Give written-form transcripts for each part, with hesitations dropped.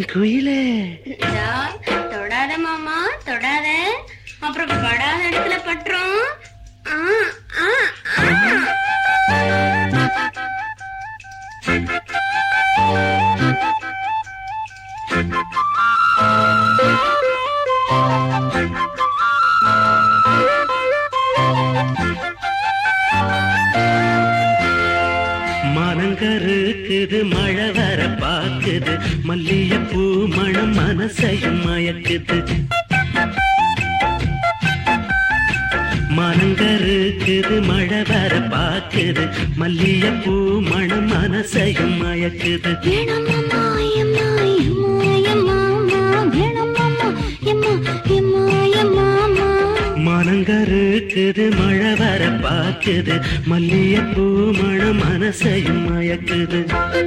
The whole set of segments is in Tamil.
குயிலே தொடாத மாமா தொடாத, அப்புறம் படாத இடத்துல பட்டுரும். மனங்கருக்குது மழை வர பாக்குது, மல்லிகைப்பூ மணம் மனசையும் மயக்குது. மனங்கருக்குது மழை வர பாக்குது, மல்லிகைப்பூ மணம் மனசையும் மயக்குது. மனங்கருக்குது மழை வர பாக்குது, மல்லிகைப்பூ மணம் மனசையும் மயக்குது.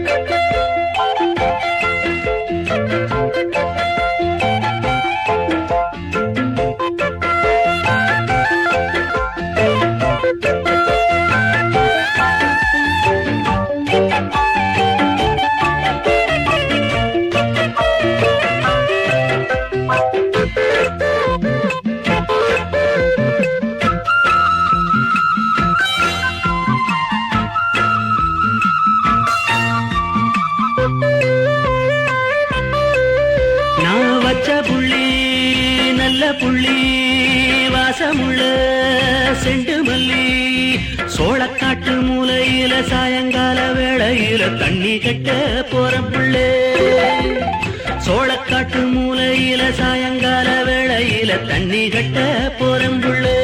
புள்ளி நல்ல புள்ளி வாசமுள்ள செண்டு மல்லி, சோளக்காட்டு மூலையில சாயங்கால வேளையில தண்ணி கட்ட போற புள்ளே. சோளக்காட்டு மூலையில சாயங்கால வேளையில தண்ணி கட்ட போற புள்ளே.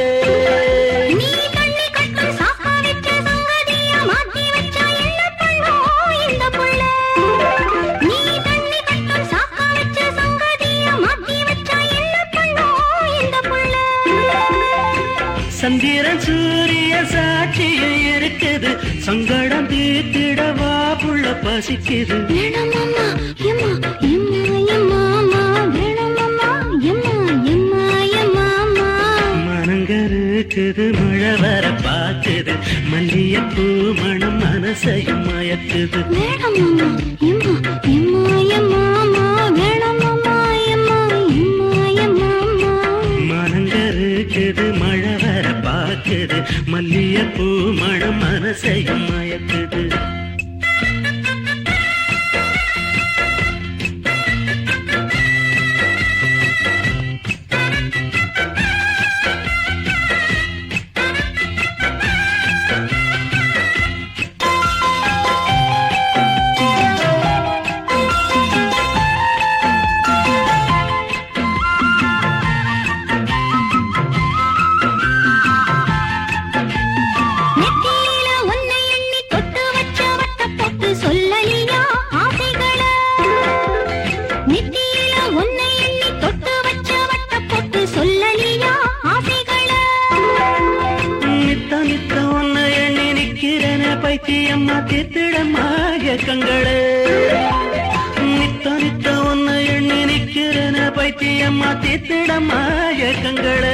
சந்திரன் சூரிய சாட்சியும் இருக்குது, சங்கடம் தீர்த்திடவா புள்ள பசிக்குது. மனங்கருக்குது மழை வர பாக்குது, மல்லிகைப்பூ மணம் மனசையும் மயக்குது. மனங்கருக்குது மழை வர பாக்குது, மல்லிகைப்பூ மணம் மனசையும் மயக்குது. பைத்தியம்மா தீர்த்திடம்மா கங்களே, நித்த நித்த ஒன்னு எண்ணி நிக்கிறன பைத்தியம்மா தீர்த்திடம்மா கங்களே.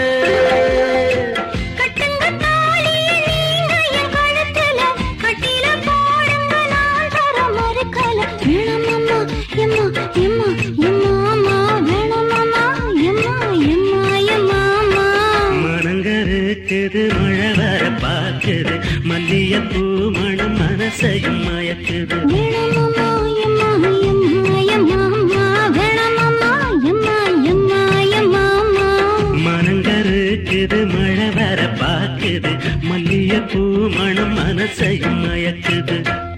மனங்கருக்குது மழை வர பாக்குது, மல்லிகைப்பூ மணம் மனசையும் மயக்குது. மனங்கருக்குது மழை வர பாக்குது, மல்லிகைப்பூ மணம் மனசையும் மயக்குது.